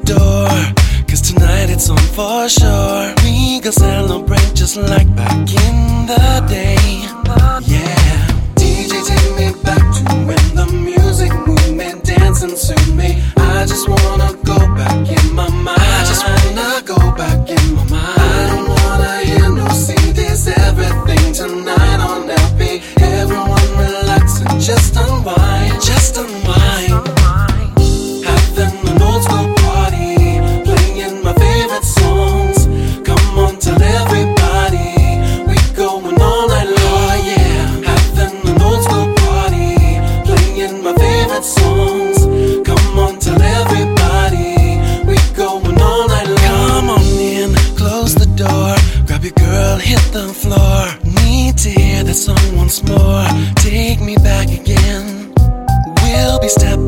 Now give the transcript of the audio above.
door, 'cause tonight it's on for sure. We gon' celebrate just like back in the day. Yeah. DJ, take me back to when the music moved me, dancing to me. I just wanna go back in my mind. I just wanna go back in my mind. I don't wanna hear no CDs, everything tonight on LP. Everyone relax and just unwind, just unwind. Having an old school party, playing my favorite songs. Come on, tell everybody, we going all night long. Oh yeah, having an old school party, playing my favorite songs. Come on, tell everybody, we going all night long. Come on in, close the door, grab your girl, hit the floor. Need to hear that song once more. Take me back again. We'll be stepping